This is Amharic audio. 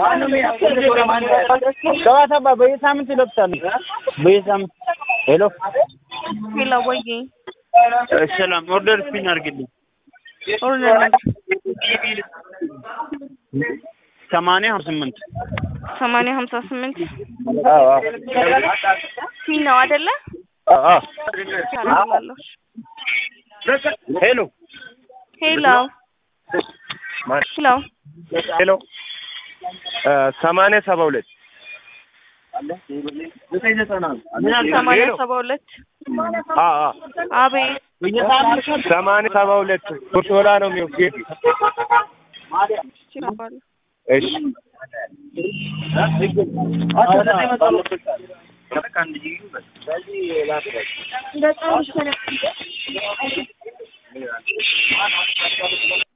ጨዋታ በየሳምንት ይለብሳሉ በየሳምንት ሄሎ ሄሎ ወይዬ ሰላም ኦርደር ስፒን አድርግልኝ ኦርደር ነበር 8058 አዎ ስፒን ነው አይደለ አዎ ሄሎ ሄሎ ሄሎ 8072 አቤት 8072 ቶቶላ ነው የሚወስድ እሺ